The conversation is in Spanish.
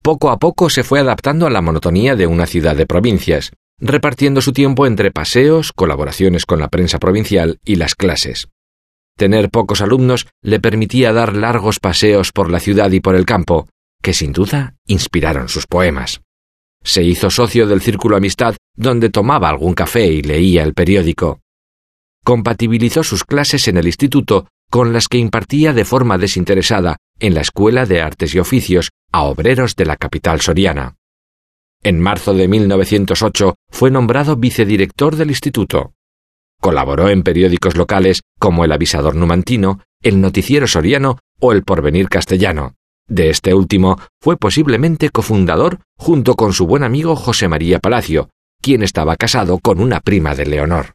poco a poco se fue adaptando a la monotonía de una ciudad de provincias, repartiendo su tiempo entre paseos, colaboraciones con la prensa provincial y las clases. Tener pocos alumnos le permitía dar largos paseos por la ciudad y por el campo, que sin duda inspiraron sus poemas. Se hizo socio del Círculo Amistad, donde tomaba algún café y leía el periódico. Compatibilizó sus clases en el instituto con las que impartía de forma desinteresada en la Escuela de Artes y Oficios a obreros de la capital soriana. En marzo de 1908 fue nombrado vicedirector del instituto. Colaboró en periódicos locales como El Avisador Numantino, El Noticiero Soriano o El Porvenir Castellano. De este último fue posiblemente cofundador junto con su buen amigo José María Palacio, quien estaba casado con una prima de Leonor.